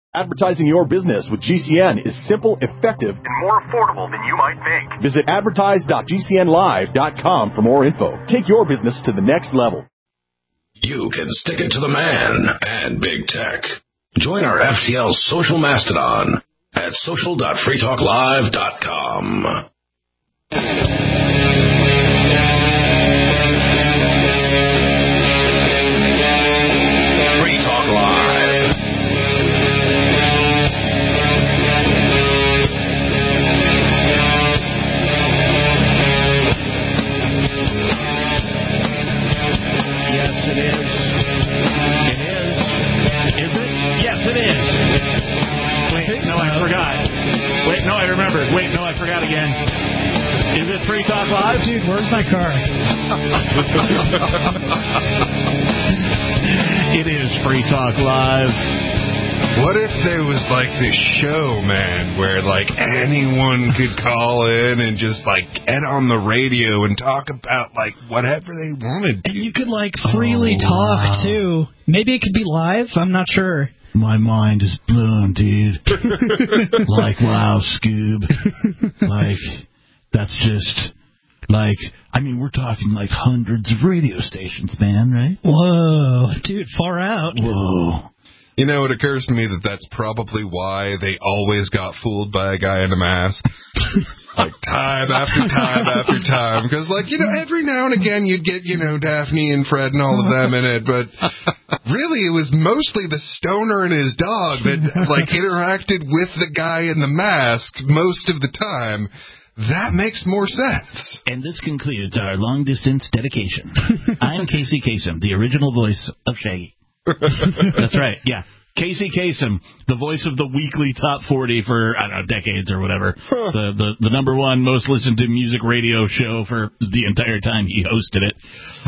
Advertising your business with GCN is simple, effective, and more affordable than you might think. Visit advertise.gcnlive.com for more info. Take your business to the next level. You can stick it to the man and big tech. Join our FTL social mastodon at social.freetalklive.com. I forgot again. Is it Free Talk Live? Dude, where's my car? It is Free Talk Live. What if there was like this show, man, where like anyone could call in and just like get on the radio and talk about like whatever they wanted to? And you could like freely talk too. Maybe it could be live. I'm not sure. My mind is blown, dude. Like, wow, Scoob. Like, that's just, like, I mean, we're talking like hundreds of radio stations, man, right? Whoa, dude, far out. Whoa. You know, it occurs to me that that's probably why they always got fooled by a guy in a mask. Like, time after time after time. Because, like, you know, every now and again you'd get, you know, Daphne and Fred and all of them in it. But really, it was mostly the stoner and his dog that, like, interacted with the guy in the mask most of the time. That makes more sense. And this concludes our long-distance dedication. I'm Casey Kasem, the original voice of Shaggy. That's right, yeah. Casey Kasem, the voice of the weekly top 40 for, I don't know, decades or whatever. The number one most listened to music radio show for the entire time he hosted it.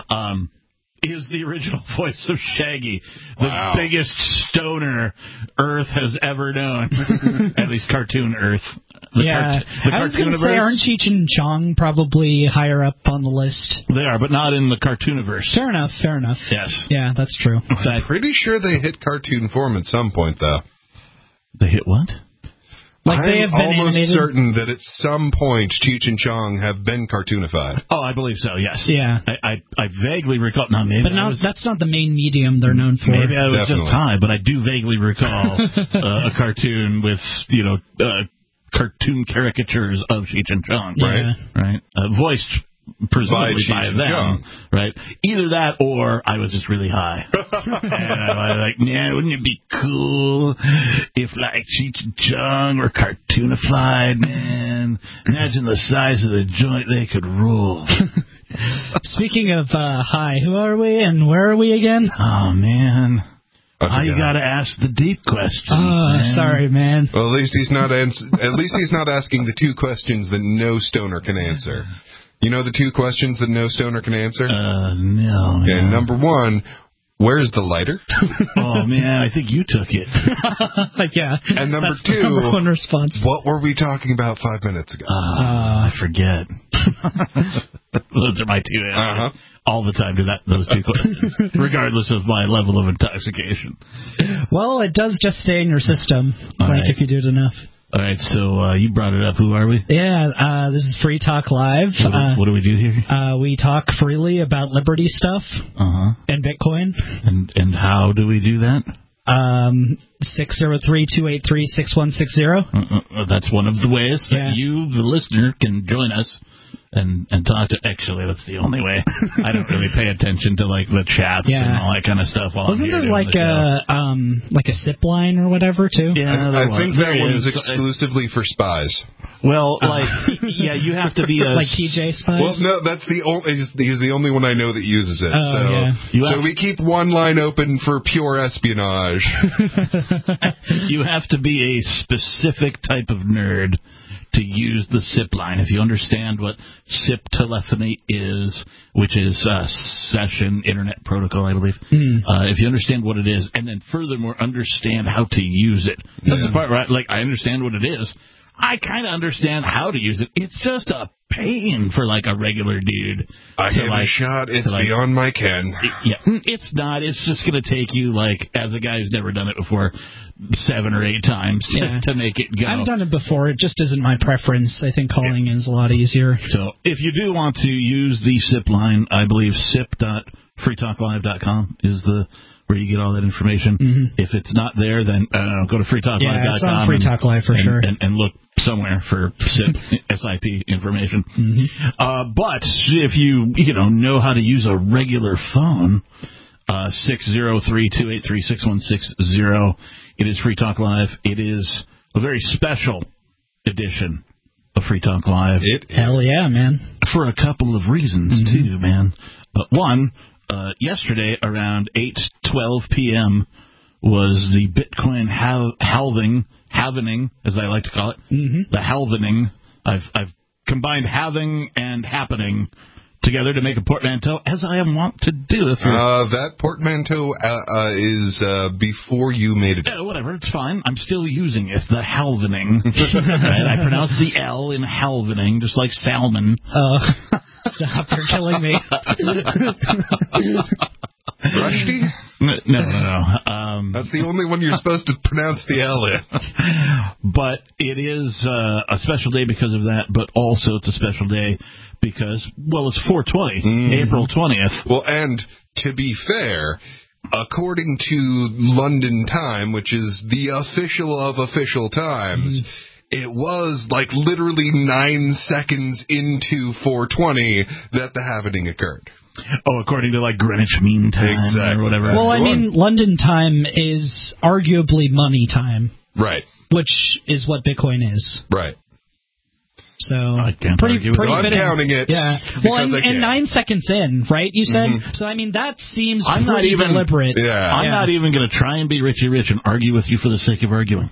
Is the original voice of Shaggy, the biggest stoner Earth has ever known. At least cartoon Earth. I was going to say, aren't Cheech and Chong probably higher up on the list? They are, but not in the cartooniverse. Fair enough. Yes. Yeah, that's true. I'm pretty sure they hit cartoon form at some point, though. They hit what? Like they have been almost animated? certain that at some point Cheech and Chong have been cartoonified. Oh, I believe so, yes. Yeah. I vaguely recall. No, maybe but that's not the main medium they're known for. Maybe I was just high, but I do vaguely recall a cartoon with, you know, cartoon caricatures of Cheech and Chong. Yeah. Right? Voiced presumably by them, right? Either that or I was just really high. And I was like, man, wouldn't it be cool if, like, Cheech and Chong were cartoonified, man? Imagine the size of the joint they could rule. Speaking of high, who are we and where are we again? Oh, man. You got to ask the deep questions. Man. Sorry, man. Well, at least he's not asking the two questions that no stoner can answer. You know the two questions that no stoner can answer? No. Okay, number one, where's the lighter? Oh, man, I think you took it. Yeah. And number that's two, the number one response. What were we talking about 5 minutes ago? I forget. Those are my two answers. All the time to those two questions, regardless of my level of intoxication. Well, it does just stay in your system, if you do it enough. All right, so you brought it up. Who are we? Yeah, this is Free Talk Live. What do we do here? We talk freely about Liberty stuff and Bitcoin. And how do we do that? 603-283-6160. That's one of the ways that you, the listener, can join us and talk to. Actually, that's the only way. I don't really pay attention to like the chats and all that kind of stuff. Wasn't there like a zip line or whatever too? Yeah, I think that one's exclusively for spies. Well, you have to be like TJ Spies. Well, no, that's he's the only one I know that uses it. So we keep one line open for pure espionage. You have to be a specific type of nerd to use the SIP line. If you understand what SIP telephony is, which is Session Internet Protocol, I believe. If you understand what it is, and then furthermore understand how to use it. That's the part, right? Like, I understand what it is. I kind of understand how to use it. It's just a pain for like a regular dude. I have a shot. It's beyond my ken. Yeah, it's not. It's just going to take you, like, as a guy who's never done it before, 7 or 8 times to make it go. I've done it before. It just isn't my preference. I think calling is a lot easier. So if you do want to use the SIP line, I believe sip.freetalklive.com is where you get all that information. Mm-hmm. If it's not there, then go to freetalklive.com. Yeah, it's on Free Talk Live for sure. And look somewhere for SIP information. Mm-hmm. But if you know how to use a regular phone, 603-283-6160. It is Free Talk Live. It is a very special edition of Free Talk Live. Hell yeah, man. For a couple of reasons, too, man. One, yesterday around 8:12 p.m. was the Bitcoin halvening, as I like to call it. Mm-hmm. The halvening. I've combined having and happening together to make a portmanteau, as I am wont to do. That portmanteau is before you made it. Whatever, it's fine. I'm still using it. The halvening. Right? I pronounce the L in halvening, just like salmon. Stop, you're killing me. Rushdie? No. That's the only one you're supposed to pronounce the L in. But it is a special day because of that, but also it's a special day because, well, it's 420, April 20th. Well, and to be fair, according to London Time, which is the official of official times, it was like literally 9 seconds into 420 that the happening occurred. Oh, according to like Greenwich Mean Time or whatever. Well, I mean, London Time is arguably money time. Right. Which is what Bitcoin is. Right. So, I can't argue with it. I'm counting it. Yeah. Well, and 9 seconds in, right, you said? Mm-hmm. So, I mean, that seems pretty deliberate. Yeah. I'm not even going to try and be Richie Rich and argue with you for the sake of arguing.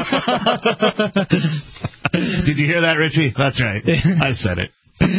Did you hear that, Richie? That's right. I said it.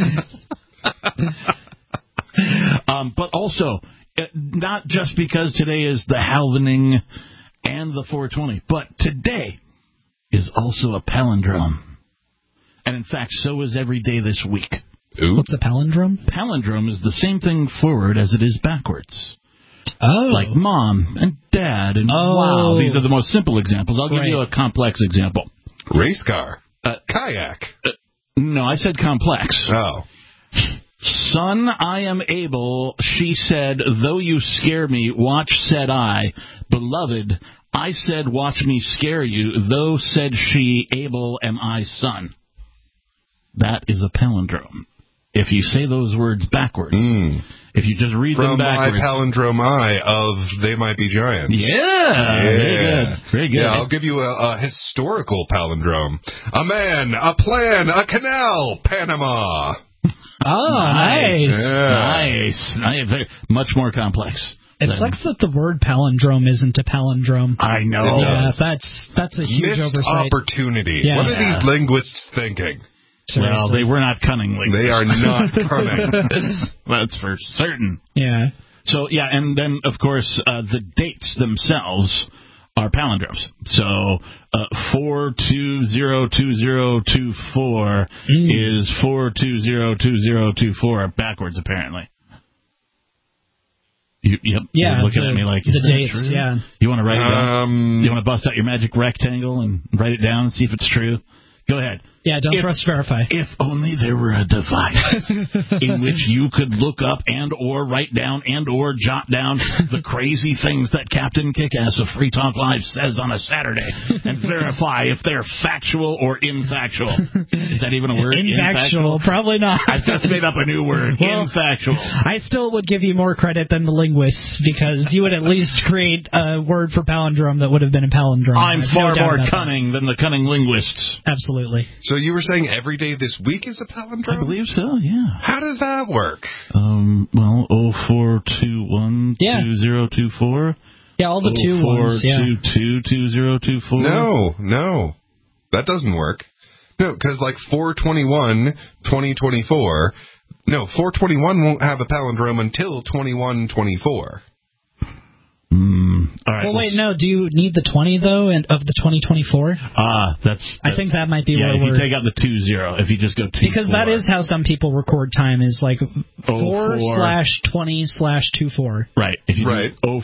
But also, not just because today is the halvening and the 420, but today is also a palindrome. And in fact, so is every day this week. Ooh. What's a palindrome? Palindrome is the same thing forward as it is backwards. Oh. Like mom and dad and wow. These are the most simple examples. I'll give you a complex example. Race car. Kayak. No, I said complex. Oh. Son, I am able, she said, though you scare me, watch, said I. Beloved, I said, watch me scare you, though said she, able am I, son. That is a palindrome. If you say those words backwards, if you just read them backwards. From my palindrome I of They Might Be Giants. Yeah. Very good. Yeah, I'll give you a historical palindrome. A man, a plan, a canal, Panama. Oh, nice. Yeah. Nice. Much more complex. It sucks that the word palindrome isn't a palindrome. I know. Yeah, that's a huge missed oversight. Opportunity. Yeah. What are these linguists thinking? Seriously. Well, they were not cunning linguists. They are not cunning. That's for certain. Yeah. So, yeah, and then, of course, the dates themselves are palindromes. So 4202024 is 4202024 backwards, apparently. Yep. Yeah. You're looking at me like, the dates. True? Yeah. You want to write it down? You want to bust out your magic rectangle and write it down and see if it's true? Go ahead. Yeah, don't trust verify. If only there were a device in which you could look up and or write down and or jot down the crazy things that Captain Kickass of Free Talk Live says on a Saturday and verify if they're factual or infactual. Is that even a word? Infactual? Probably not. I just made up a new word. Well, infactual. I still would give you more credit than the linguists because you would at least create a word for palindrome that would have been a palindrome. I'm far more cunning than the cunning linguists. Absolutely. So you were saying every day this week is a palindrome? I believe so, yeah. How does that work? Well, 04212024. Yeah, all the 2 ones. 04222024. No. That doesn't work. No, because like 421-2024. No, 421 won't have a palindrome until 2124. All right. Well, wait, no. Do you need the 20 though, and of the 2024? That's. I think that might be where if we're. you take out the 20, if you just go 2. Because that is how some people record time, is like 4/20/24. Right. If you Right. do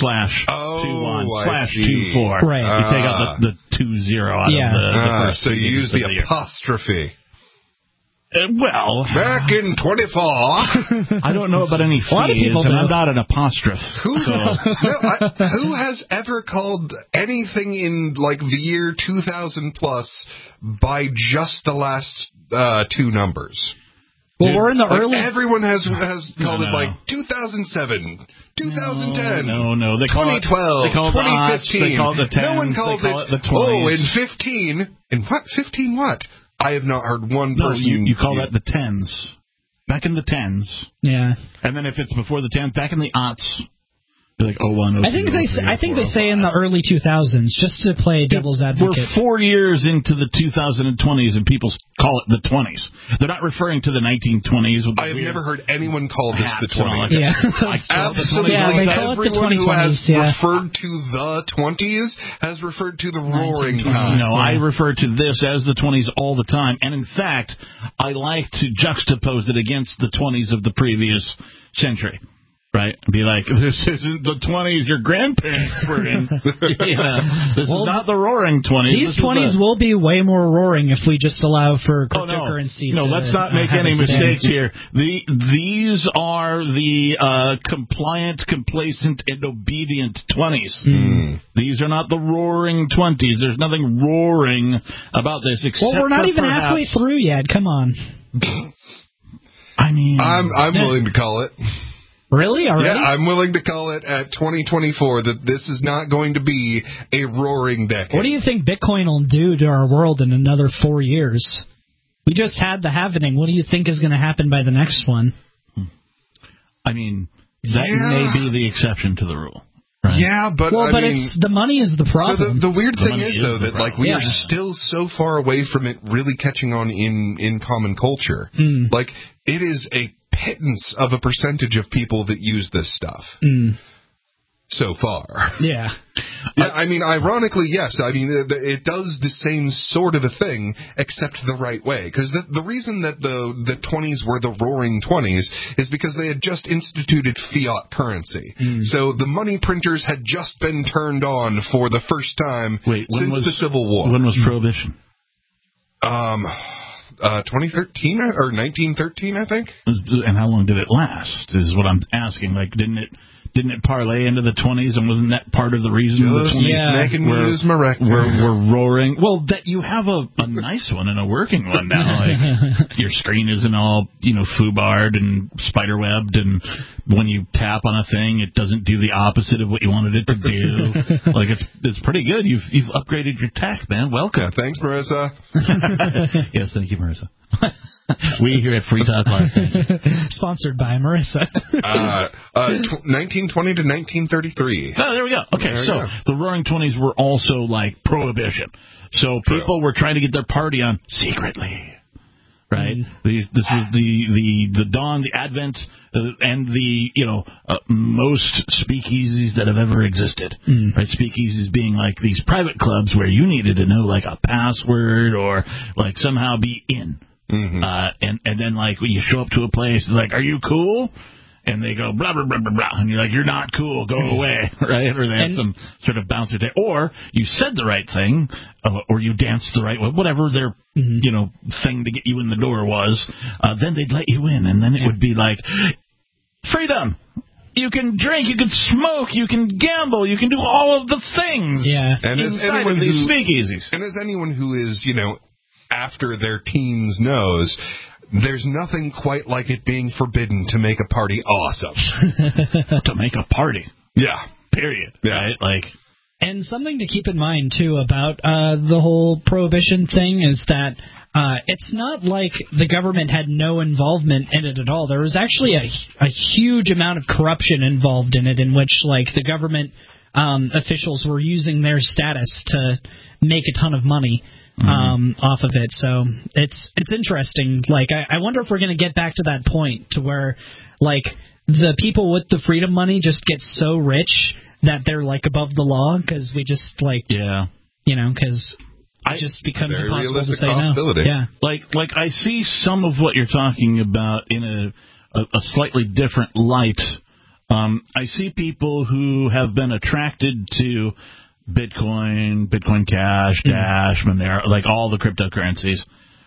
04/21/24. Right. You take out the 20 out of the first. So you use the year. apostrophe. Well, Back in 24. I don't know about any fees, A lot of people and do. I'm not an apostrophe. Who has ever called anything in like the year 2000 plus by just the last 2 numbers? Well, we're in the Like early. everyone has called it No. like 2007, 2010. No. They call 2012, it 2015. They call it the 10s. No one calls they call it the 20s. Oh, in 15. In what? 15 what? I have not heard one No, person. you call that the 10s. Back in the 10s. Yeah. And then if it's before the 10s, back in the aughts. You're like 01, 02, I think they 03, say, I think they 04, say in the early 2000s, just to play devil's advocate. We're 4 years into the 2020s, and people call it the 20s. They're not referring to the 1920s. With the I have weird never heard anyone call this the hats and all 20s. that. Yeah. I call it the 20s. Absolutely. Yeah, they call it the Everyone who has 2020s, yeah. referred to the 20s has referred to the roaring 1920s. past. No, I refer to this as the 20s all the time. And in fact, I like to juxtapose it against the 20s of the previous century. Right? Be like, this isn't the 20s your grandparents were in. This is not the roaring 20s. These 20s will be way more roaring if we just allow for cryptocurrency. No, let's not make any mistakes here. These are the compliant, complacent, and obedient 20s. These are not the roaring 20s. There's nothing roaring about this except Well, we're not even perhaps, halfway through yet. Come on. I mean, I'm willing to call it. Really? Already? Yeah, I'm willing to call it at 2024 that this is not going to be a roaring decade. What do you think Bitcoin will do to our world in another 4 years? We just had the halvening. What do you think is going to happen by the next one? I mean, that may be the exception to the rule. Right? Yeah, but it's the money is the problem. So the weird thing money is is though the that like problem. we are still so far away from it really catching on in common culture. Like it is a pittance of a percentage of people that use this stuff. So far. Yeah. I mean, ironically, yes. I mean, it does the same sort of a thing, except the right way. Because the reason that the 20s were the roaring 20s is because they had just instituted fiat currency. So the money printers had just been turned on for the first time since the Civil War. When was Prohibition? 2013 or 1913, I think. And how long did it last? Is what I'm asking. Like, didn't it parlay into the 20s, and wasn't that part of the reason the 20s making me use my rectum. We're roaring? Well, that you have a nice one and a working one now. Like your screen isn't all foobarred and spiderwebbed, and when you tap on a thing, it doesn't do the opposite of what you wanted it to do. Like it's pretty good. You've upgraded your tech, man. Welcome. Yeah, thanks, Marissa. Yes, thank you, Marissa. We here at Free Talk Live. Sponsored by Marissa. 1920 to 1933. Oh, there we go. Okay, so the Roaring 20s were also like Prohibition. So people were trying to get their party on secretly. Right? This was the dawn, the advent, and the most speakeasies that have ever existed. Right? Speakeasies being like these private clubs where you needed to know like a password or like somehow be in. And then like when you show up to a place, it's like, are you cool? And they go blah blah blah blah blah, and you're like, you're not cool, go away, right? Or they have some sort of bouncer day, or you said the right thing, or you danced the right way, whatever their thing to get you in the door was. Then they'd let you in, and then it would be like freedom. You can drink, you can smoke, you can gamble, you can do all of the things. Yeah, and inside of these speakeasies. And as anyone who is after their teens knows, there's nothing quite like it being forbidden to make a party awesome. To make a party. Yeah. Period. Yeah. Right? Like, and something to keep in mind, too, about the whole Prohibition thing is that it's not like the government had no involvement in it at all. There was actually a huge amount of corruption involved in it, in which like the government officials were using their status to make a ton of money. Off of it, so it's interesting. Like, I wonder if we're going to get back to that point to where, like, the people with the freedom money just get so rich that they're like above the law because we just because it just becomes impossible to say no. Yeah, like I see some of what you're talking about in a slightly different light. I see people who have been attracted to Bitcoin Cash, Dash, Monero, like all the cryptocurrencies,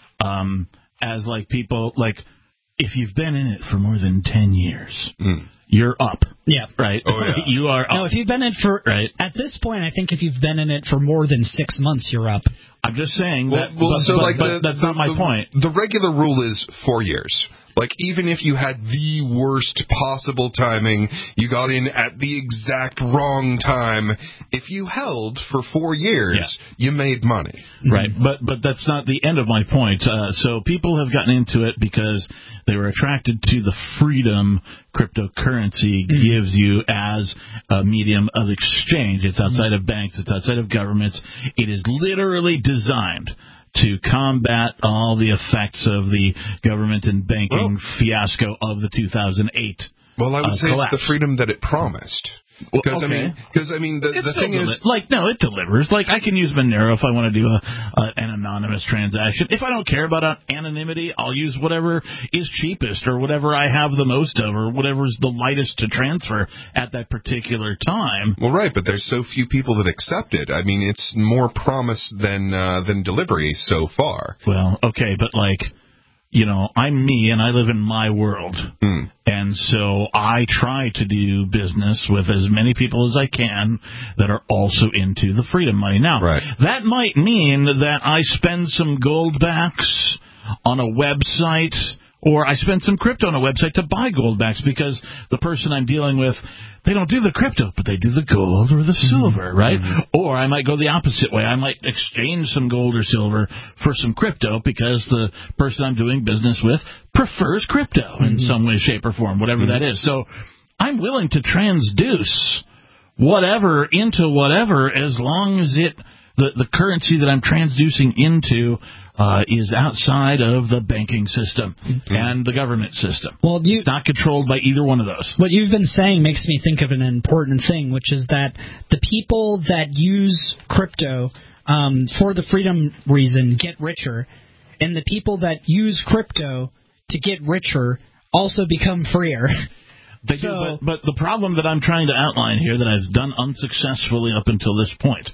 as like people like if you've been in it for more than 10 years. You're up. Yeah. Right? Oh, yeah. You are up. No, if you've been in it for... Right. At this point, I think if you've been in it for more than 6 months, you're up. I'm just saying that... But that's not my point. The regular rule is 4 years. Like, even if you had the worst possible timing, you got in at the exact wrong time, if you held for 4 years, you made money. Right, but that's not the end of my point. So people have gotten into it because they were attracted to the freedom cryptocurrency gives you as a medium of exchange. It's outside of banks. It's outside of governments. It is literally designed to combat all the effects of the government and banking fiasco of the 2008 Well, I would say collapse. It's the freedom that it promised. Because okay. I mean, the thing is, it delivers. Like, I can use Monero if I want to do an anonymous transaction. If I don't care about anonymity, I'll use whatever is cheapest or whatever I have the most of or whatever's the lightest to transfer at that particular time. Well, right, but there's so few people that accept it. I mean, it's more promise than delivery so far. Well, okay, but like, you know, I'm me and I live in my world. And so I try to do business with as many people as I can that are also into the freedom money. Now, that might mean that I spend some goldbacks on a website or I spend some crypto on a website to buy goldbacks because the person I'm dealing with, they don't do the crypto, but they do the gold or the silver, right? Or I might go the opposite way. I might exchange some gold or silver for some crypto because the person I'm doing business with prefers crypto in some way, shape, or form, whatever that is. So I'm willing to transduce whatever into whatever as long as the currency that I'm transducing into is outside of the banking system and the government system. Well, it's not controlled by either one of those. What you've been saying makes me think of an important thing, which is that the people that use crypto for the freedom reason get richer, and the people that use crypto to get richer also become freer. They do, but the problem that I'm trying to outline here that I've done unsuccessfully up until this point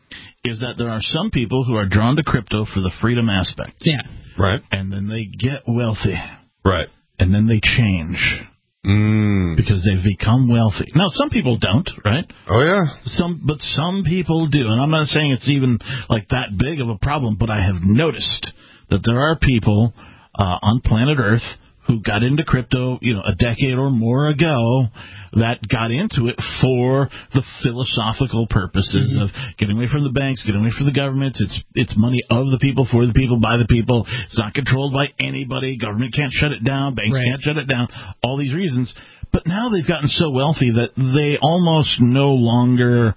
is that there are some people who are drawn to crypto for the freedom aspect. Yeah. Right. And then they get wealthy. Right. And then they change. Because they've become wealthy. Now, some people don't, right? Oh, yeah. But some people do. And I'm not saying it's even like that big of a problem, but I have noticed that there are people on planet Earth who got into crypto, a decade or more ago, that got into it for the philosophical purposes of getting away from the banks, getting away from the governments. It's money of the people, for the people, by the people. It's not controlled by anybody. Government can't shut it down. Banks can't shut it down. All these reasons. But now they've gotten so wealthy that they almost no longer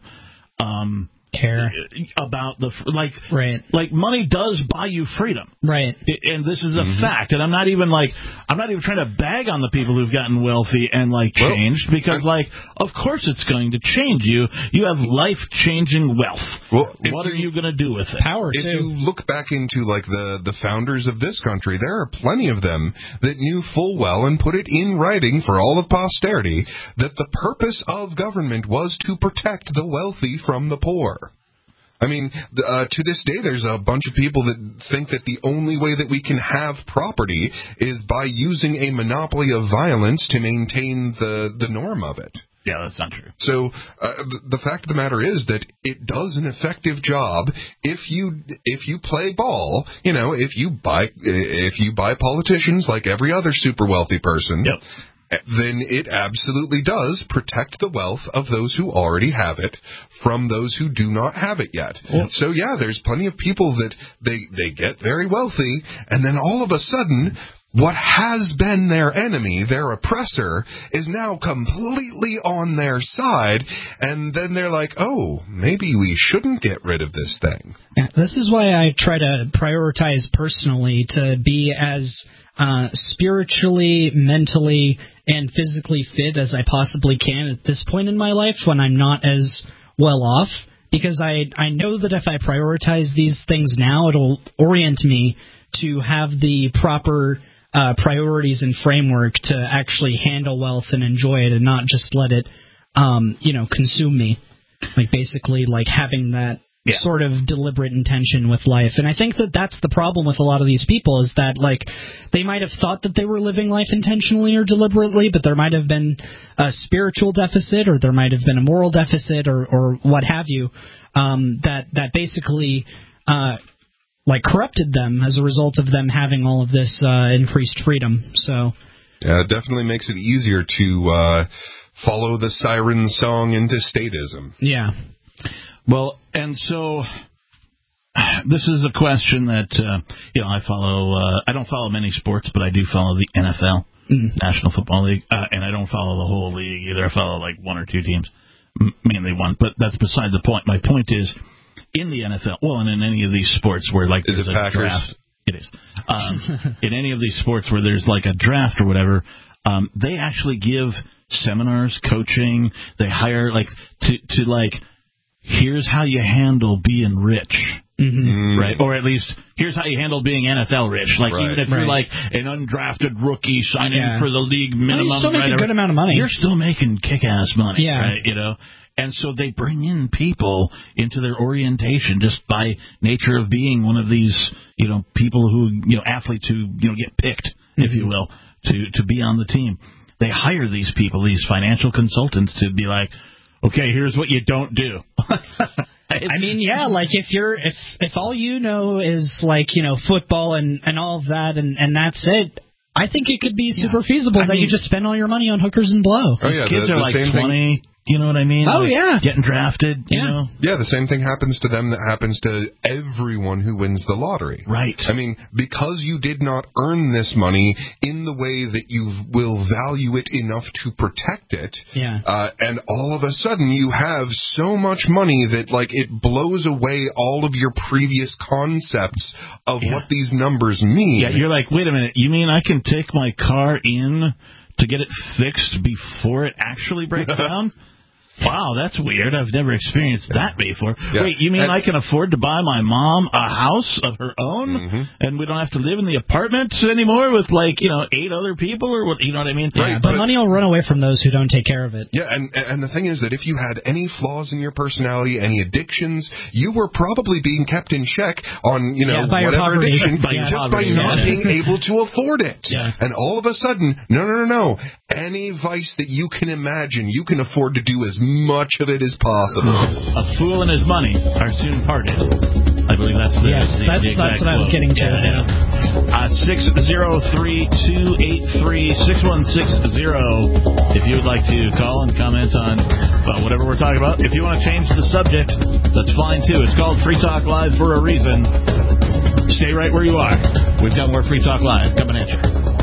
care about like money does buy you freedom, right? And this is a fact. And I'm not even trying to bag on the people who've gotten wealthy and changed, because of course it's going to change you. You have life-changing wealth. Well, what are you going to do with it? Power. If you look back into the founders of this country, there are plenty of them that knew full well and put it in writing for all of posterity that the purpose of government was to protect the wealthy from the poor. I mean, to this day, there's a bunch of people that think that the only way that we can have property is by using a monopoly of violence to maintain the norm of it. Yeah, that's not true. So the fact of the matter is that it does an effective job if you play ball. If you buy politicians like every other super wealthy person. Yep. Then it absolutely does protect the wealth of those who already have it from those who do not have it yet. Yep. So, yeah, there's plenty of people that they get very wealthy, and then all of a sudden, what has been their enemy, their oppressor, is now completely on their side, and then they're like, oh, maybe we shouldn't get rid of this thing. Yeah, this is why I try to prioritize personally to be as spiritually, mentally, and physically fit as I possibly can at this point in my life when I'm not as well off. Because I know that if I prioritize these things now, it'll orient me to have the proper priorities and framework to actually handle wealth and enjoy it and not just let it, consume me. Like basically like having that sort of deliberate intention with life. And I think that that's the problem with a lot of these people is that like they might have thought that they were living life intentionally or deliberately, but there might have been a spiritual deficit or there might have been a moral deficit or what have you that basically like corrupted them as a result of them having all of this increased freedom. So yeah, it definitely makes it easier to follow the siren song into statism. Yeah. Well, and so this is a question that, I follow. I don't follow many sports, but I do follow the NFL, National Football League, and I don't follow the whole league either. I follow like one or two teams, mainly one, but that's beside the point. My point is, in the NFL, and in any of these sports where like is there's it a Packers? Draft, it is. In any of these sports where there's like a draft or whatever, they actually give seminars, coaching. They hire like to like. Here's how you handle being rich, right? Or at least, here's how you handle being NFL rich. Like, even if you're like an undrafted rookie signing for the league minimum, you're still making a good amount of money. You're still making kick-ass money, yeah. Right? And so they bring in people into their orientation just by nature of being one of these, people who, athletes who, get picked, if you will, to be on the team. They hire these people, these financial consultants, to be like, okay, here's what you don't do. I mean, yeah, like if all you know is like, football and all of that and that's it, I think it could be super feasible that you just spend all your money on hookers and blow. Oh, yeah, kids are like 20, thing. You know what I mean? Oh, like yeah. Getting drafted, you know? Yeah, the same thing happens to them that happens to everyone who wins the lottery. Right. I mean, because you did not earn this money in the way that you will value it enough to protect it, and all of a sudden you have so much money that, like, it blows away all of your previous concepts of what these numbers mean. Yeah, you're like, wait a minute, you mean I can take my car in to get it fixed before it actually breaks down? Wow, that's weird. I've never experienced that before. Yeah. Wait, you mean I can afford to buy my mom a house of her own, and we don't have to live in the apartment anymore with, 8 other people, or what? You know what I mean? Right, but money will run away from those who don't take care of it. Yeah, and the thing is that if you had any flaws in your personality, any addictions, you were probably being kept in check on, whatever addiction, just by not being able to afford it. Yeah. And all of a sudden, no. Any vice that you can imagine, you can afford to do as much of it as possible. A fool and his money are soon parted. I believe that's the that's what I was getting to. 603-283-6160 if you would like to call and comment on whatever we're talking about. If you want to change the subject, that's fine too. It's called Free Talk Live for a reason. Stay right where you are. We've got more Free Talk Live coming at you.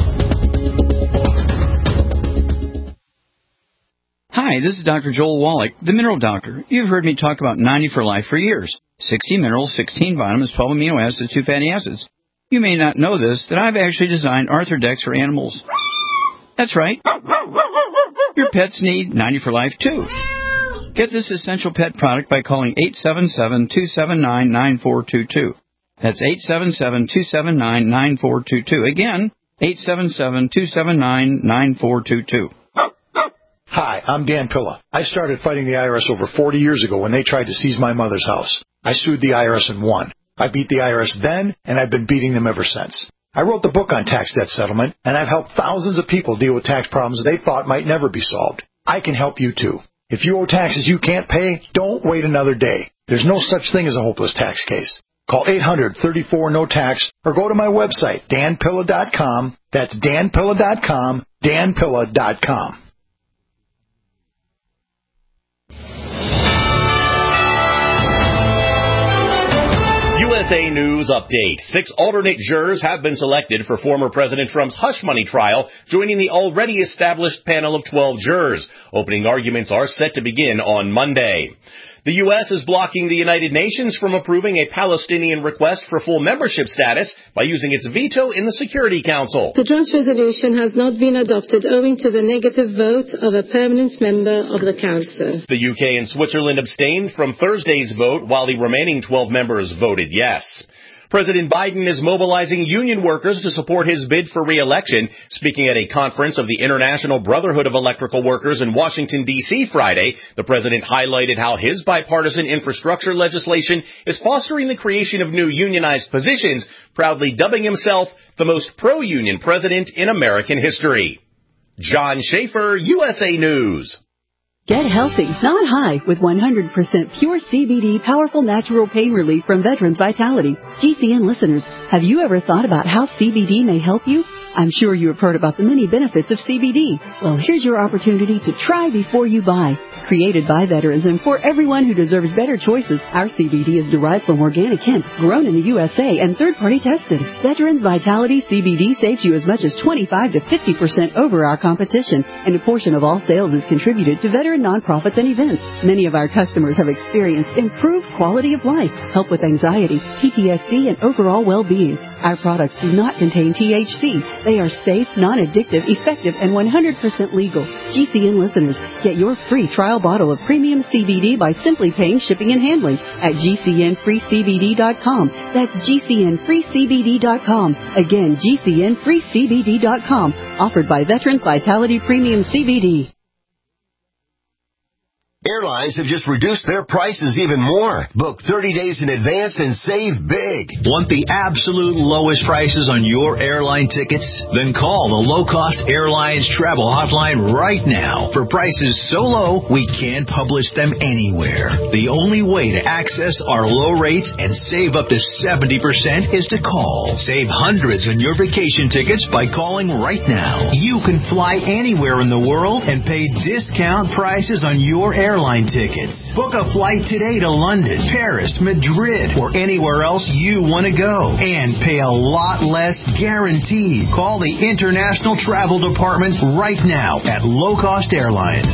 Hi, this is Dr. Joel Wallach, the Mineral Doctor. You've heard me talk about 90 for Life for years. 60 minerals, 16 vitamins, 12 amino acids, 2 fatty acids. You may not know this, that I've actually designed Arthrodex for animals. That's right. Your pets need 90 for Life, too. Get this essential pet product by calling 877-279-9422. That's 877-279-9422. Again, 877-279-9422. Hi, I'm Dan Pilla. I started fighting the IRS over 40 years ago when they tried to seize my mother's house. I sued the IRS and won. I beat the IRS then, and I've been beating them ever since. I wrote the book on tax debt settlement, and I've helped thousands of people deal with tax problems they thought might never be solved. I can help you too. If you owe taxes you can't pay, don't wait another day. There's no such thing as a hopeless tax case. Call 800-34-NO-TAX or go to my website, danpilla.com. That's danpilla.com, danpilla.com. USA News Update. 6 alternate jurors have been selected for former President Trump's hush money trial, joining the already established panel of 12 jurors. Opening arguments are set to begin on Monday. The U.S. is blocking the United Nations from approving a Palestinian request for full membership status by using its veto in the Security Council. The draft resolution has not been adopted owing to the negative vote of a permanent member of the Council. The UK and Switzerland abstained from Thursday's vote, while the remaining 12 members voted yes. President Biden is mobilizing union workers to support his bid for re-election. Speaking at a conference of the International Brotherhood of Electrical Workers in Washington, D.C. Friday, the president highlighted how his bipartisan infrastructure legislation is fostering the creation of new unionized positions, proudly dubbing himself the most pro-union president in American history. John Schaefer, USA News. Get healthy, not high, with 100% pure CBD powerful natural pain relief from Veterans Vitality. GCN listeners, have you ever thought about how CBD may help you? I'm sure you have heard about the many benefits of CBD. Well, here's your opportunity to try before you buy. Created by veterans and for everyone who deserves better choices, our CBD is derived from organic hemp, grown in the USA, and third-party tested. Veterans Vitality CBD saves you as much as 25 to 50% over our competition, and a portion of all sales is contributed to veteran nonprofits and events. Many of our customers have experienced improved quality of life, help with anxiety, PTSD, and overall well-being. Our products do not contain THC. They are safe, non-addictive, effective, and 100% legal. GCN listeners, get your free trial bottle of premium CBD by simply paying shipping and handling at GCNFreeCBD.com. That's GCNFreeCBD.com. Again, GCNFreeCBD.com. Offered by Veterans Vitality Premium CBD. Airlines have just reduced their prices even more. Book 30 days in advance and save big. Want the absolute lowest prices on your airline tickets? Then call the Low Cost Airlines Travel Hotline right now. For prices so low, we can't publish them anywhere. The only way to access our low rates and save up to 70% is to call. Save hundreds on your vacation tickets by calling right now. You can fly anywhere in the world and pay discount prices on your airline tickets. Book a flight today to London, Paris, Madrid, or anywhere else you want to go and pay a lot less guaranteed. Call the International Travel Department right now at Low Cost Airlines.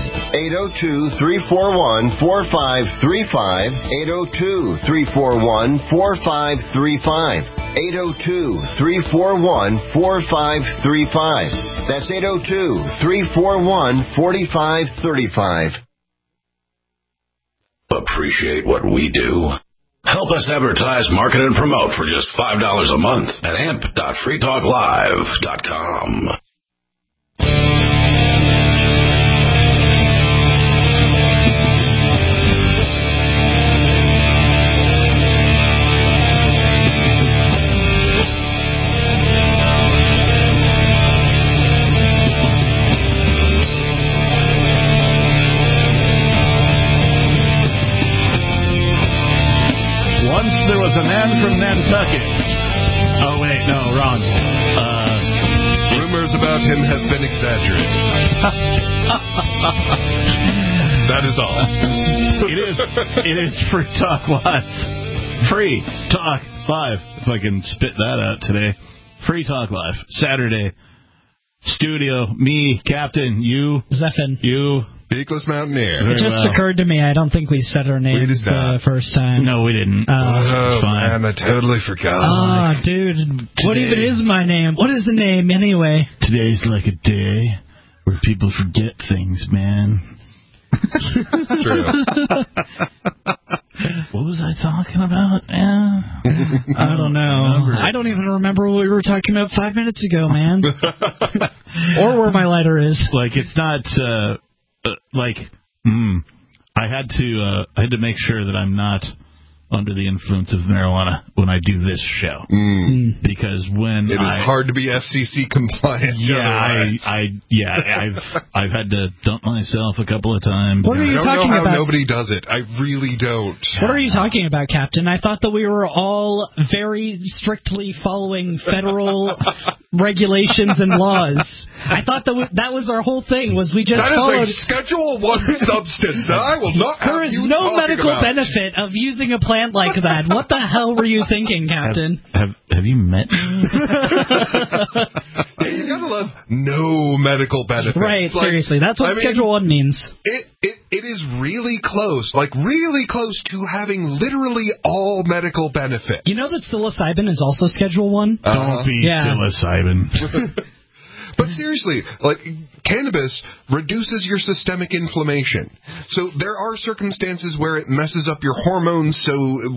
802-341-4535. 802-341-4535. 802-341-4535. That's 802-341-4535. Appreciate what we do? Help us advertise, market, and promote for just $5 a month at amp.freetalklive.com. Once there was a man from Nantucket. Oh, wait, no, wrong. Rumors about him have been exaggerated. That is all. It is Free Talk Live. Free Talk Live. If I can spit that out today. Free Talk Live. Saturday. Studio. Me, Captain. You. Zephin. You. Beakless Mountaineer. It just occurred to me, I don't think we said our names the first time. No, we didn't. Man, I totally forgot. Dude, what even is my name? What is the name anyway? Today's like a day where people forget things, man. True. What was I talking about? I don't know. I don't even remember what we were talking about 5 minutes ago, man. Or where my lighter is. Like, it's not... I had to make sure that I'm not under the influence of marijuana when I do this show. Because when it is hard to be FCC compliant. I've had to dump myself a couple of times. What are you talking about? I don't know how nobody does it. I really don't. What are you talking about, Captain? I thought that we were all very strictly following federal regulations and laws. I thought that was our whole thing. Was we just followed? That is a Schedule 1 substance. I will not. There is no medical benefit of using a plant like that. What the hell were you thinking, Captain? Have you met me? You gotta love no medical benefits. Right, seriously. That's what Schedule 1 means. It it is really close, really close to having literally all medical benefits. You know that psilocybin is also Schedule 1? Don't be psilocybin. But seriously, cannabis reduces your systemic inflammation. So there are circumstances where it messes up your hormones, so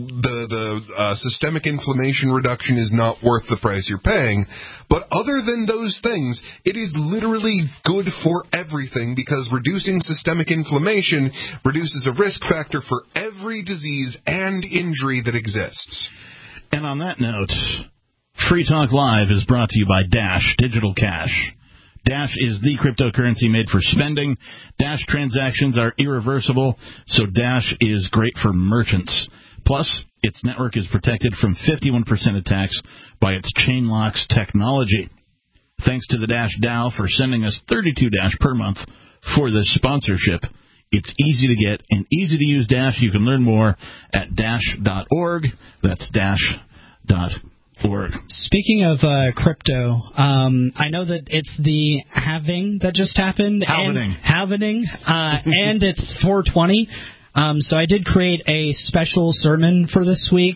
the systemic inflammation reduction is not worth the price you're paying. But other than those things, it is literally good for everything, because reducing systemic inflammation reduces a risk factor for every disease and injury that exists. And on that note, Free Talk Live is brought to you by Dash Digital Cash. Dash is the cryptocurrency made for spending. Dash transactions are irreversible, so Dash is great for merchants. Plus, its network is protected from 51% attacks by its Chainlocks technology. Thanks to the Dash DAO for sending us 32 Dash per month for this sponsorship. It's easy to get and easy to use Dash. You can learn more at dash.org. That's dash.org. Speaking of crypto, I know that it's the halving that just happened. Halvening. And it's 420. So I did create a special sermon for this week.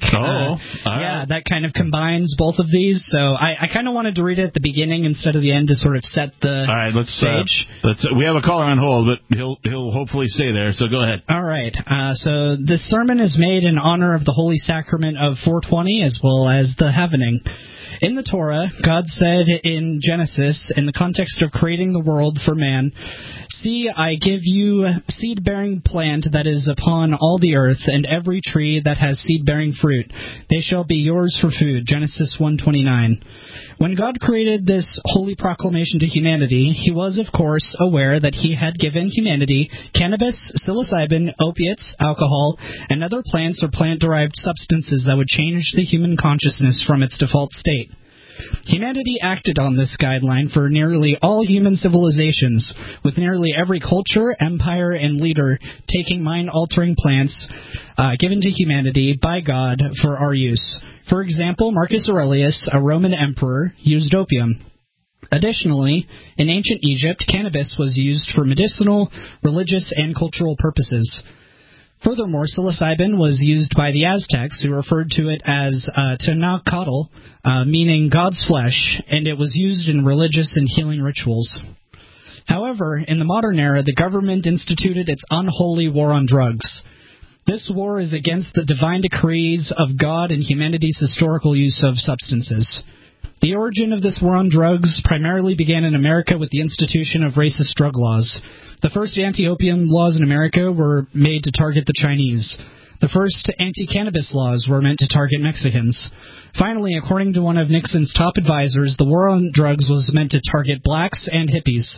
That kind of combines both of these. So I kind of wanted to read it at the beginning instead of the end to sort of set the stage. We have a caller on hold, but he'll hopefully stay there. So go ahead. All right. So this sermon is made in honor of the Holy Sacrament of 420 as well as the Halvening. In the Torah, God said in Genesis, in the context of creating the world for man, "See, I give you seed-bearing plant that is upon all the earth, and every tree that has seed-bearing fruit. They shall be yours for food." Genesis 1:29. When God created this holy proclamation to humanity, he was, of course, aware that he had given humanity cannabis, psilocybin, opiates, alcohol, and other plants or plant-derived substances that would change the human consciousness from its default state. Humanity acted on this guideline for nearly all human civilizations, with nearly every culture, empire, and leader taking mind-altering plants given to humanity by God for our use. For example, Marcus Aurelius, a Roman emperor, used opium. Additionally, in ancient Egypt, cannabis was used for medicinal, religious, and cultural purposes. Furthermore, psilocybin was used by the Aztecs, who referred to it as Tenacatl, meaning God's flesh, and it was used in religious and healing rituals. However, in the modern era, the government instituted its unholy war on drugs. This war is against the divine decrees of God and humanity's historical use of substances. The origin of this war on drugs primarily began in America with the institution of racist drug laws. The first anti-opium laws in America were made to target the Chinese. The first anti-cannabis laws were meant to target Mexicans. Finally, according to one of Nixon's top advisors, the war on drugs was meant to target blacks and hippies,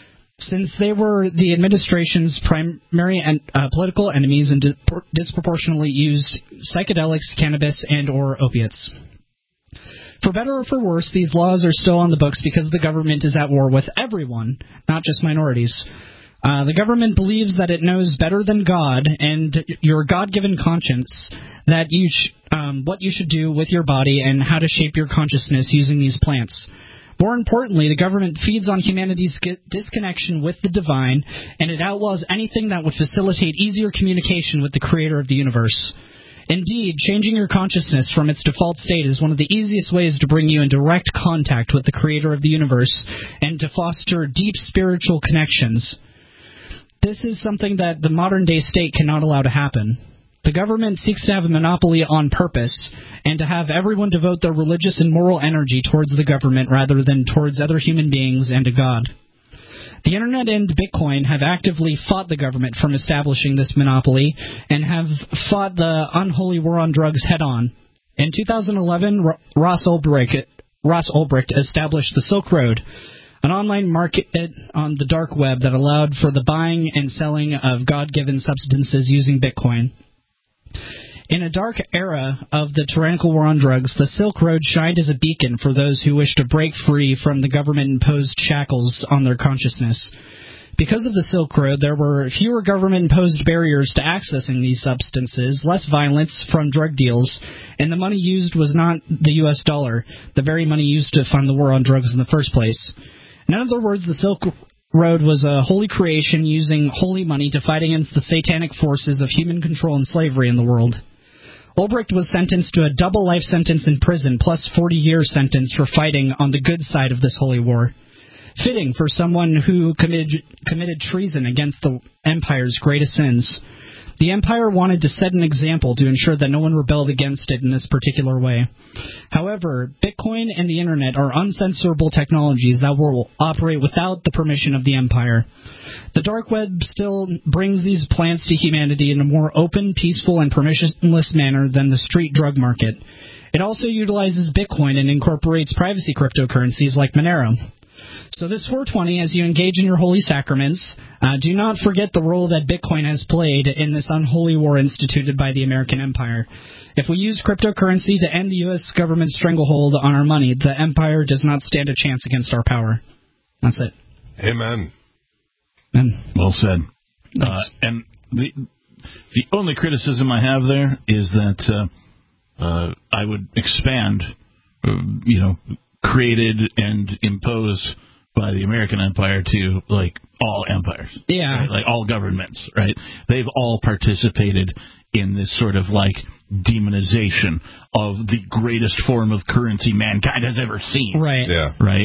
since they were the administration's primary political enemies and disproportionately used psychedelics, cannabis, and or opiates. For better or for worse, these laws are still on the books because the government is at war with everyone, not just minorities. The government believes that it knows better than God and your God-given conscience that what you should do with your body and how to shape your consciousness using these plants. More importantly, the government feeds on humanity's disconnection with the divine, and it outlaws anything that would facilitate easier communication with the creator of the universe. Indeed, changing your consciousness from its default state is one of the easiest ways to bring you in direct contact with the creator of the universe and to foster deep spiritual connections. This is something that the modern-day state cannot allow to happen. The government seeks to have a monopoly on purpose and to have everyone devote their religious and moral energy towards the government rather than towards other human beings and to God. The Internet and Bitcoin have actively fought the government from establishing this monopoly and have fought the unholy war on drugs head-on. In 2011, Ross Ulbricht established the Silk Road, an online market on the dark web that allowed for the buying and selling of God-given substances using Bitcoin. In a dark era of the tyrannical war on drugs, the Silk Road shined as a beacon for those who wish to break free from the government-imposed shackles on their consciousness. Because of the Silk Road, there were fewer government-imposed barriers to accessing these substances, less violence from drug deals, and the money used was not the U.S. dollar, the very money used to fund the war on drugs in the first place. In other words, the Silk Road was a holy creation using holy money to fight against the satanic forces of human control and slavery in the world. Ulbricht was sentenced to a double life sentence in prison plus 40-year sentence for fighting on the good side of this holy war. Fitting for someone who committed treason against the Empire's greatest sins. The Empire wanted to set an example to ensure that no one rebelled against it in this particular way. However, Bitcoin and the Internet are uncensorable technologies that will operate without the permission of the Empire. The dark web still brings these plans to humanity in a more open, peaceful, and permissionless manner than the street drug market. It also utilizes Bitcoin and incorporates privacy cryptocurrencies like Monero. So this 420, as you engage in your holy sacraments, do not forget the role that Bitcoin has played in this unholy war instituted by the American Empire. If we use cryptocurrency to end the U.S. government's stranglehold on our money, the Empire does not stand a chance against our power. That's it. Amen. Well said. And the only criticism I have there is that I would expand, created and imposed by the American Empire to, like, all empires. Yeah. Right? Like, all governments, right? They've all participated in this sort of, like, demonization of the greatest form of currency mankind has ever seen. Right. Yeah. Right?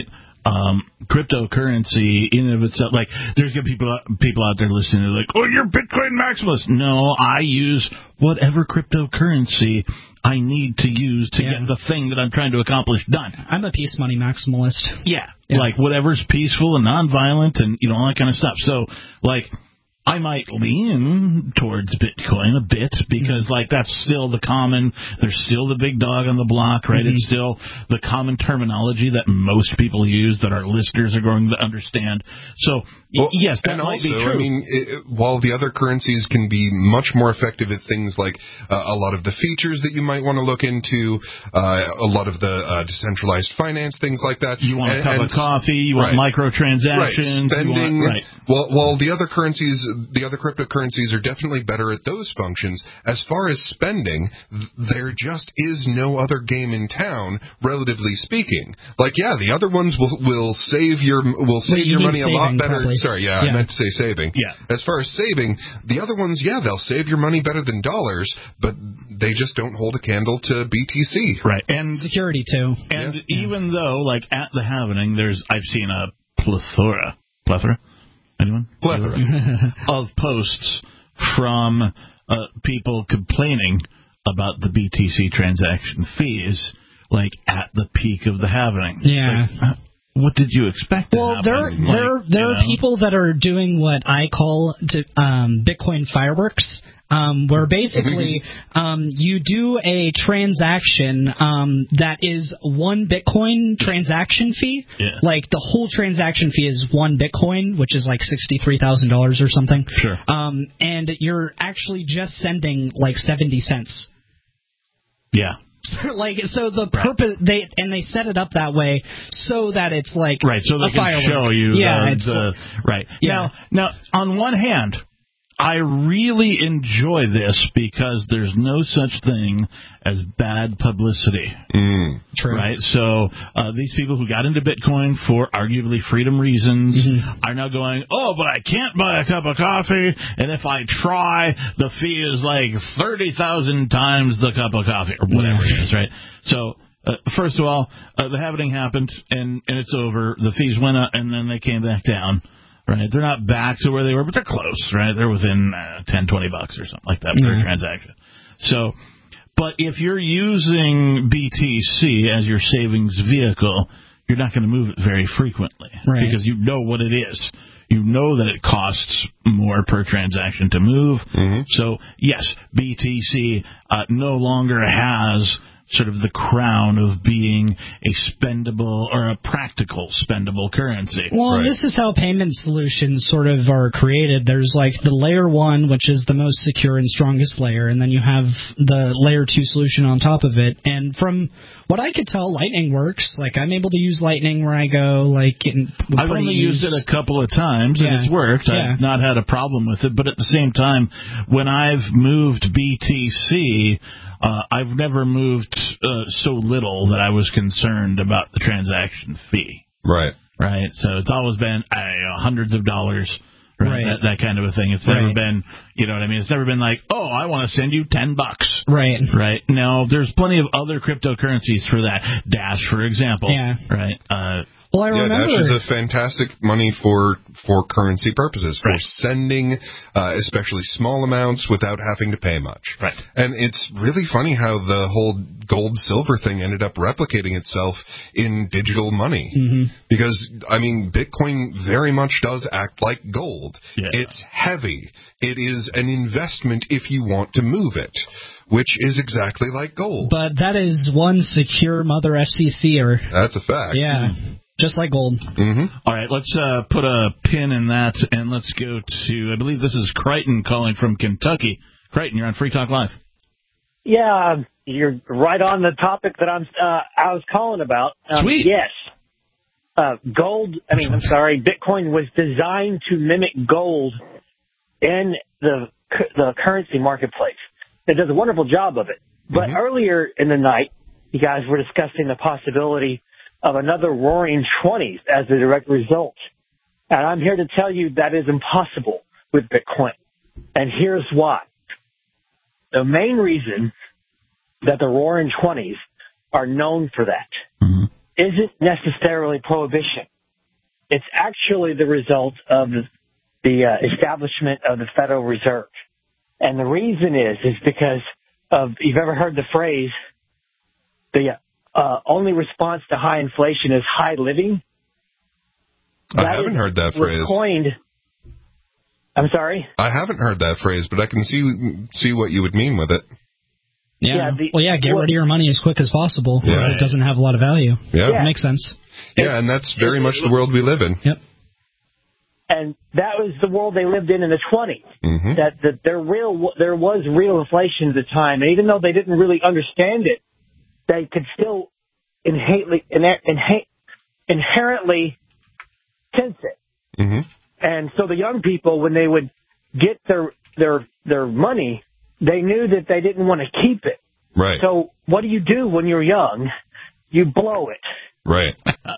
Cryptocurrency in and of itself, like, there's going to be people out there listening to like, oh, you're Bitcoin maximalist. No, I use whatever cryptocurrency I need to use to get the thing that I'm trying to accomplish done. I'm a peace money maximalist. Yeah. Like, whatever's peaceful and nonviolent and, all that kind of stuff. So, like, I might lean towards Bitcoin a bit because, like, that's still the common, there's still the big dog on the block, right? It's still the common terminology that most people use that our listeners are going to understand. So, yes, that might be true. I mean, while the other currencies can be much more effective at things like a lot of the features that you might want to look into, a lot of the decentralized finance, things like that. You want a cup of coffee, you want microtransactions. Right, spending. While the other currencies, the other cryptocurrencies are definitely better at those functions. As far as spending, there just is no other game in town, relatively speaking. Like, the other ones will save your money a lot better. Probably. Sorry, I meant to say saving. Yeah. As far as saving, the other ones, they'll save your money better than dollars, but they just don't hold a candle to BTC. Right. And security too. And even though, like, at the Happening, I've seen a plethora? Anyone? Plethora. Of posts from people complaining about the BTC transaction fees, like, at the peak of the Happening. Yeah. Like, what did you expect to happen? Well, there are people that are doing what I call Bitcoin fireworks, where basically you do a transaction that is one Bitcoin transaction fee. Yeah. Like, the whole transaction fee is one Bitcoin, which is like $63,000 or something. Sure. And you're actually just sending like 70 cents. Yeah. Like, so the purpose they set it up that way so that it's like so they can show you right. Yeah. Now on one hand, I really enjoy this because there's no such thing as bad publicity. True. Right? So these people who got into Bitcoin for arguably freedom reasons are now going, oh, but I can't buy a cup of coffee, and if I try, the fee is like 30,000 times the cup of coffee, or whatever it is, right? So first of all, the Happening happened, and it's over. The fees went up, and then they came back down. Right, they're not back to where they were, but they're close, right? They're within $10, $20 or something like that per transaction. So, but if you're using BTC as your savings vehicle, you're not going to move it very frequently, right? Because you know what it is. You know that it costs more per transaction to move. So, yes, BTC no longer has sort of the crown of being a spendable or a practical spendable currency. Well, this is how payment solutions sort of are created. There's like the layer 1, which is the most secure and strongest layer, and then you have the layer 2 solution on top of it. And from what I could tell, Lightning works. Like, I'm able to use Lightning where I go. Like, I've only used it a couple of times, and it's worked. I've not had a problem with it. But at the same time, when I've moved BTC, I've never moved so little that I was concerned about the transaction fee. Right. right? So it's always been hundreds of dollars, right? That kind of a thing. It's never been, you know what I mean? It's never been like, oh, I want to send you $10. Right. Right. No, there's plenty of other cryptocurrencies for that. Dash, for example. Yeah. Right. Well, I remember Dash is a fantastic money for currency purposes, for sending, especially small amounts without having to pay much. Right. And it's really funny how the whole gold-silver thing ended up replicating itself in digital money. Mm-hmm. Because, I mean, Bitcoin very much does act like gold. Yeah. It's heavy. It is an investment if you want to move it, which is exactly like gold. But that is one secure mother FCC'er. That's a fact. Yeah. Just like gold. Mm-hmm. All right, let's put a pin in that, and let's go to, I believe this is Crichton calling from Kentucky. Crichton, you're on Free Talk Live. Yeah, you're right on the topic that I was calling about. Sweet. Yes. Bitcoin was designed to mimic gold in the currency marketplace. It does a wonderful job of it. But earlier in the night, you guys were discussing the possibility of another roaring 20s as a direct result. And I'm here to tell you that is impossible with Bitcoin. And here's why. The main reason that the roaring 20s are known for that isn't necessarily prohibition. It's actually the result of the establishment of the Federal Reserve. And the reason is because of, you've ever heard the phrase, the only response to high inflation is high living? I haven't heard that phrase. Coined. I'm sorry? I haven't heard that phrase, but I can see what you would mean with it. Yeah. Get rid of your money as quick as possible because it doesn't have a lot of value. Yeah. That makes sense. Yeah, and that's very much the world we live in. Yep. And that was the world they lived in the 20s. Mm-hmm. That there was real inflation at the time. And even though they didn't really understand it, they could still inherently sense it. Mm-hmm. And so the young people, when they would get their money, they knew that they didn't want to keep it. Right. So what do you do when you're young? You blow it. Right.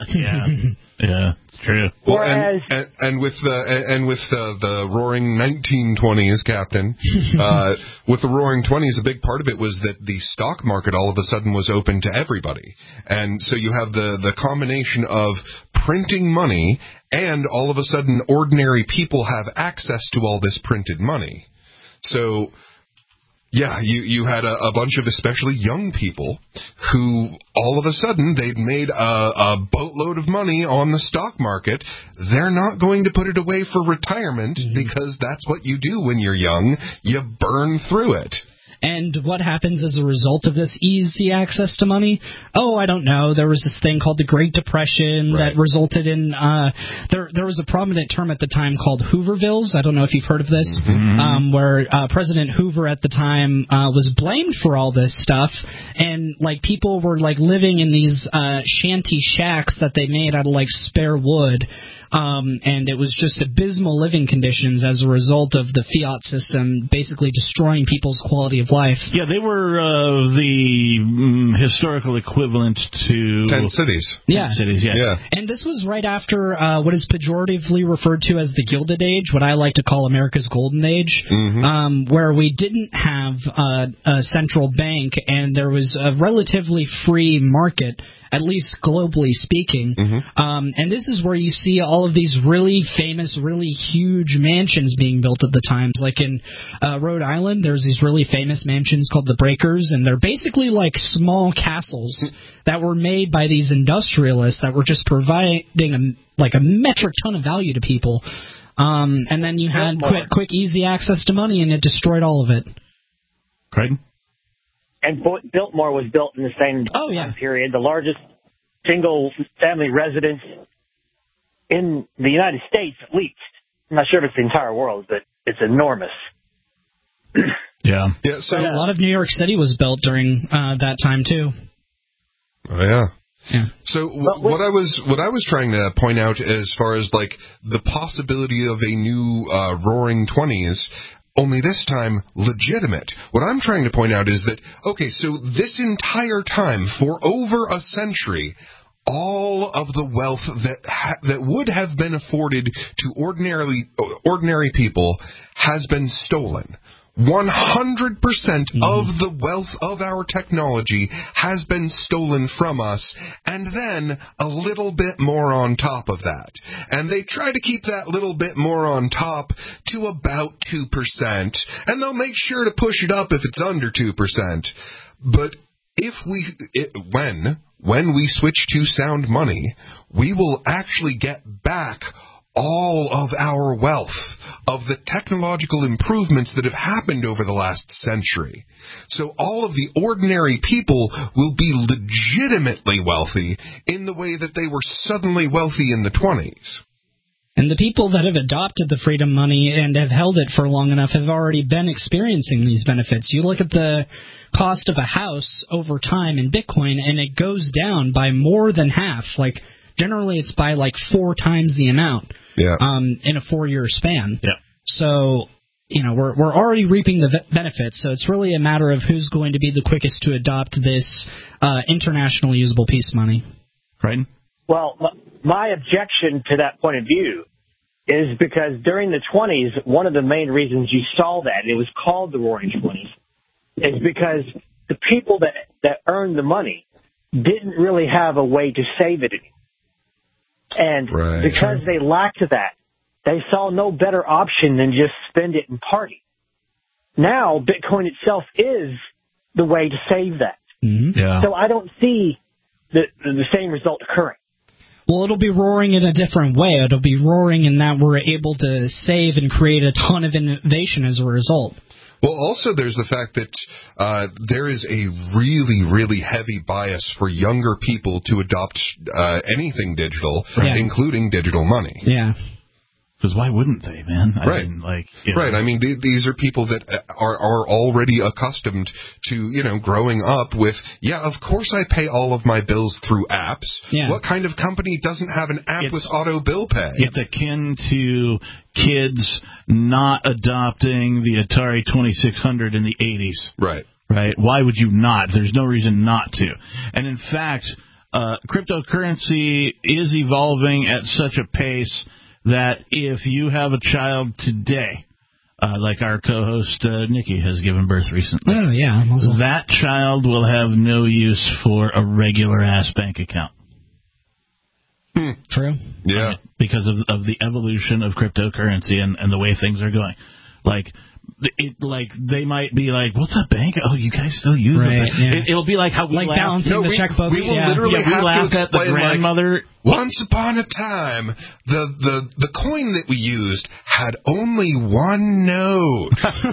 Yeah, it's true. Well, Whereas, and with the roaring 1920s, Captain, with the roaring 20s, a big part of it was that the stock market all of a sudden was open to everybody, and so you have the combination of printing money, and all of a sudden ordinary people have access to all this printed money. So, yeah, you had a bunch of especially young people who all of a sudden they'd made a boatload of money on the stock market. They're not going to put it away for retirement because that's what you do when you're young. You burn through it. And what happens as a result of this easy access to money? Oh, I don't know. There was this thing called the Great Depression that resulted in there was a prominent term at the time called Hoovervilles. I don't know if you've heard of this, where President Hoover at the time was blamed for all this stuff, and like people were like living in these shanty shacks that they made out of like spare wood. And it was just abysmal living conditions as a result of the fiat system basically destroying people's quality of life. Yeah, they were the historical equivalent to... Tent cities. Tent cities, yes. Yeah. And this was right after what is pejoratively referred to as the Gilded Age, what I like to call America's Golden Age, where we didn't have a central bank and there was a relatively free market, at least globally speaking. And this is where you see all of these really famous, really huge mansions being built at the times. Like in Rhode Island, there's these really famous mansions called the Breakers, and they're basically like small castles that were made by these industrialists that were just providing a metric ton of value to people. And then you had quick, easy access to money, and it destroyed all of it. Craig? And Biltmore was built in the same time period, the largest single-family residence in the United States, at least. I'm not sure if it's the entire world, but it's enormous. Yeah. So a lot of New York City was built during that time, too. Oh, yeah. So what I was trying to point out as far as like the possibility of a new roaring 20s, only this time legitimate. What I'm trying to point out is that, okay, so this entire time, for over a century, all of the wealth that would have been afforded to ordinary people has been stolen. 100% of the wealth of our technology has been stolen from us, and then a little bit more on top of that. And they try to keep that little bit more on top to about 2%, and they'll make sure to push it up if it's under 2%. But when we switch to sound money, we will actually get back all of our wealth, of the technological improvements that have happened over the last century. So all of the ordinary people will be legitimately wealthy in the way that they were suddenly wealthy in the 20s. And the people that have adopted the freedom money and have held it for long enough have already been experiencing these benefits. You look at the cost of a house over time in Bitcoin, and it goes down by more than half. Like, generally it's by like 4 times the amount in a 4-year span. Yeah. So, we're already reaping the benefits, so it's really a matter of who's going to be the quickest to adopt this international usable peace money. Right? Well, my objection to that point of view is because during the 20s, one of the main reasons you saw that, and it was called the Roaring 20s, is because the people that earned the money didn't really have a way to save it anymore. And because they lacked that, they saw no better option than just spend it and party. Now, Bitcoin itself is the way to save that. Mm-hmm. Yeah. So I don't see the same result occurring. Well, it'll be roaring in a different way. It'll be roaring in that we're able to save and create a ton of innovation as a result. Well, also there's the fact that there is a really, really heavy bias for younger people to adopt anything digital, including digital money. Yeah. Because why wouldn't they, man? I mean, these are people that are already accustomed to, growing up with, of course I pay all of my bills through apps. Yeah. What kind of company doesn't have an app with auto bill pay? It's akin to kids not adopting the Atari 2600 in the 80s. Right. Right? Why would you not? There's no reason not to. And in fact, cryptocurrency is evolving at such a pace that if you have a child today, like our co-host Nikki has given birth recently, that child will have no use for a regular-ass bank account. True. Yeah. Because of the evolution of cryptocurrency and the way things are going. They might be like, what's a bank? Oh, you guys still use it? Yeah. It'll be like how we laugh. Balancing the checkbooks. We will literally have laugh to at the grandmother. Once upon a time, the coin that we used had only one node.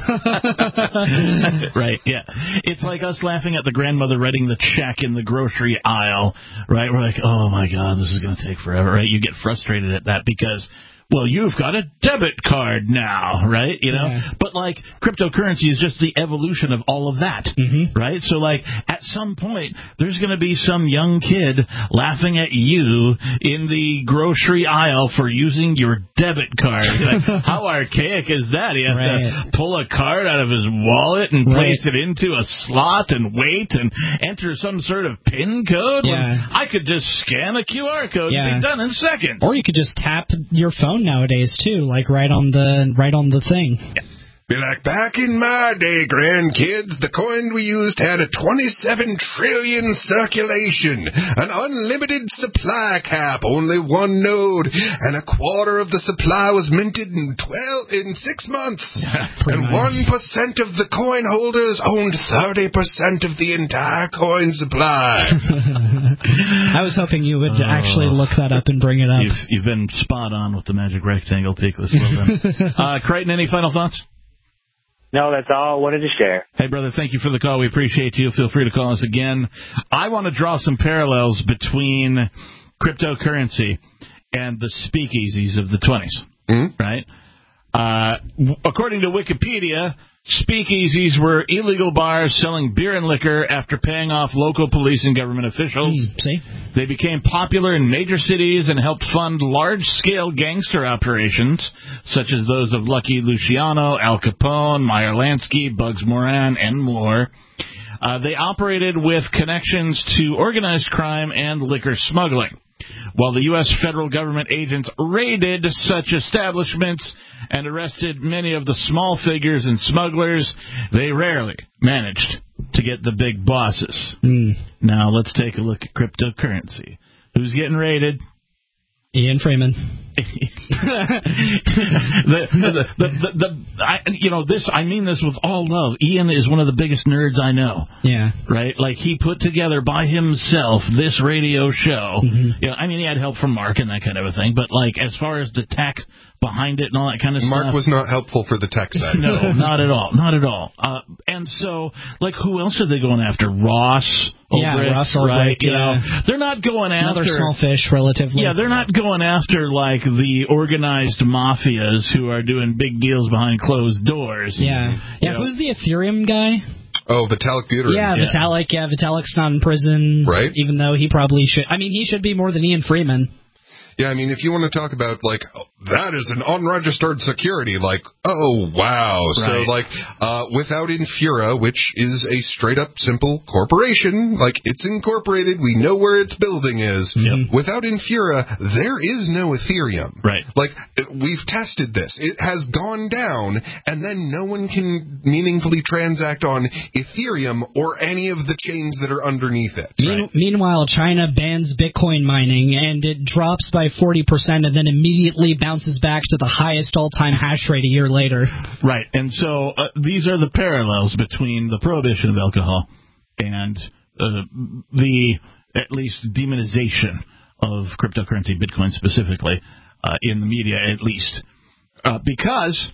Right, yeah. It's like us laughing at the grandmother writing the check in the grocery aisle, right? We're like, oh my God, this is going to take forever, right? You get frustrated at that because, well, you've got a debit card now, right? But cryptocurrency is just the evolution of all of that, right? So at some point, there's going to be some young kid laughing at you in the grocery aisle for using your debit card. How archaic is that? He has to pull a card out of his wallet and place it into a slot and wait and enter some sort of PIN code. I could just scan a QR code and be done in seconds. Or you could just tap your phone nowadays too, right on the thing. Be like, back in my day, grandkids, the coin we used had a 27 trillion circulation, an unlimited supply cap, only one node, and a quarter of the supply was minted in 6 months. And 1% of the coin holders owned 30% of the entire coin supply. I was hoping you would actually look that up and bring it up. You've been spot on with the magic rectangle, Peakless. Well done. Crichton, any final thoughts? No, that's all I wanted to share. Hey, brother, thank you for the call. We appreciate you. Feel free to call us again. I want to draw some parallels between cryptocurrency and the speakeasies of the 20s, right? According to Wikipedia, speakeasies were illegal bars selling beer and liquor after paying off local police and government officials. They became popular in major cities and helped fund large-scale gangster operations, such as those of Lucky Luciano, Al Capone, Meyer Lansky, Bugs Moran, and more. They operated with connections to organized crime and liquor smuggling. While the U.S. federal government agents raided such establishments and arrested many of the small figures and smugglers, they rarely managed to get the big bosses. Now let's take a look at cryptocurrency. Who's getting raided? Ian Freeman. I mean this with all love. Ian is one of the biggest nerds I know. Yeah. Right? Like, he put together by himself this radio show. You know, I mean, he had help from Mark and that kind of a thing, but, like, as far as the tech behind it and all that kind of stuff. Mark was not helpful for the tech side. No, not at all. Not at all. And so, like, who else are they going after? Ross Ulbricht, Ross Ulbricht, right? You know, they're not going after... Another small fish, relatively. Yeah, they're not going after, like, the organized mafias who are doing big deals behind closed doors. Yeah. Yeah, who's the Ethereum guy? Oh, Vitalik Buterin. Yeah, Vitalik. Yeah, Vitalik's not in prison. Right. Even though he probably should. I mean, he should be more than Ian Freeman. Yeah, I mean, if you want to talk about, like, that is an unregistered security, like, oh, wow. Right. So, like, without Infura, which is a straight-up simple corporation, like, it's incorporated, we know where its building is. Without Infura, there is no Ethereum. Right. Like, we've tested this. It has gone down, and then no one can meaningfully transact on Ethereum or any of the chains that are underneath it. Meanwhile, China bans Bitcoin mining, and it drops by 40% and then immediately bounces back to the highest all-time hash rate a year later. Right, and so these are the parallels between the prohibition of alcohol and the, at least, demonization of cryptocurrency, Bitcoin specifically, in the media at least. Because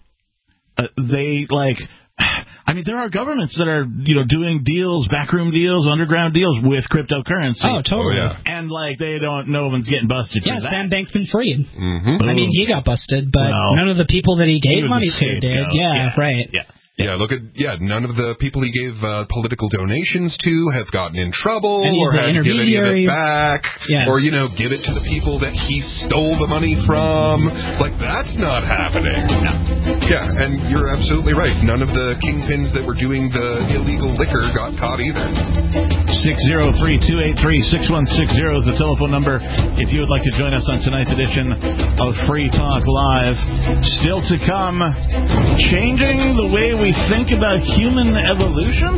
they, like... I mean, there are governments that are, doing deals, backroom deals, underground deals with cryptocurrency. Oh, totally. Oh, yeah. And, like, no one's getting busted for that. Sam Bankman-Fried. Mm-hmm. I mean, he got busted, but none of the people that he gave money to did. Yeah, right. Yeah, none of the people he gave political donations to have gotten in trouble or had to give any of it back or, give it to the people that he stole the money from. Like, that's not happening. No. Yeah, and you're absolutely right. None of the kingpins that were doing the illegal liquor got caught either. 603-283-6160 is the telephone number if you would like to join us on tonight's edition of Free Talk Live. Still to come, changing the way we think about human evolution?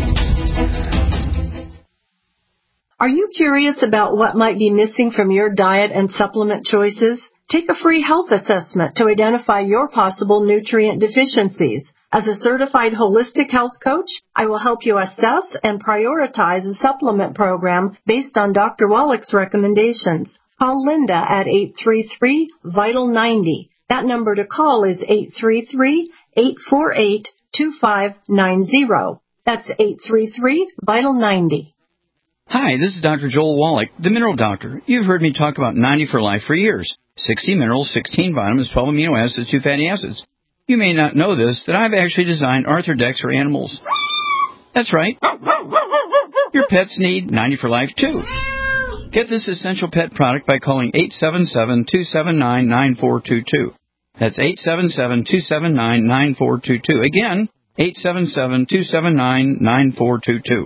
Are you curious about what might be missing from your diet and supplement choices? Take a free health assessment to identify your possible nutrient deficiencies. As a certified holistic health coach, I will help you assess and prioritize a supplement program based on Dr. Wallach's recommendations. Call Linda at 833-VITAL-90. That number to call is 833-848-2590. That's 833-VITAL-90. Hi, this is Dr. Joel Wallach, the Mineral Doctor. You've heard me talk about 90 for life for years. 60 minerals, 16 vitamins, 12 amino acids, 2 fatty acids. You may not know this, that I've actually designed Arthrodex for animals. That's right. Your pets need 90 for life, too. Get this essential pet product by calling 877-279-9422. That's 877-279-9422. Again, 877-279-9422.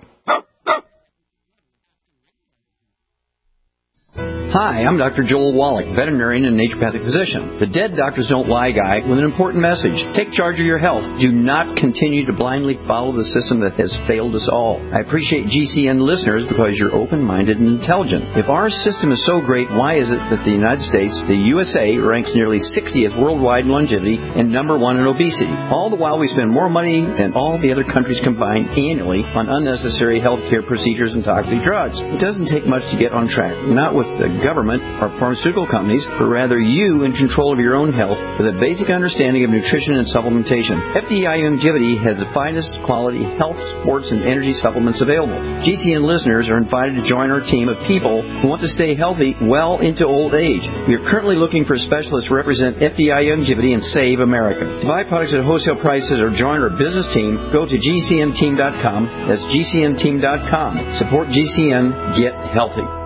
Hi, I'm Dr. Joel Wallach, veterinarian and naturopathic physician. The Dead Doctors Don't Lie guy with an important message. Take charge of your health. Do not continue to blindly follow the system that has failed us all. I appreciate GCN listeners because you're open-minded and intelligent. If our system is so great, why is it that the United States, the USA, ranks nearly 60th worldwide in longevity and number 1 in obesity? All the while we spend more money than all the other countries combined annually on unnecessary healthcare procedures and toxic drugs. It doesn't take much to get on track. Not with the government or pharmaceutical companies, but rather you in control of your own health with a basic understanding of nutrition and supplementation. FDI Longevity has the finest quality health, sports, and energy supplements available. GCN listeners are invited to join our team of people who want to stay healthy well into old age. We are currently looking for specialists to represent FDI Longevity and Save America. To buy products at wholesale prices or join our business team, go to GCNteam.com. That's GCNteam.com. Support GCN. Get healthy.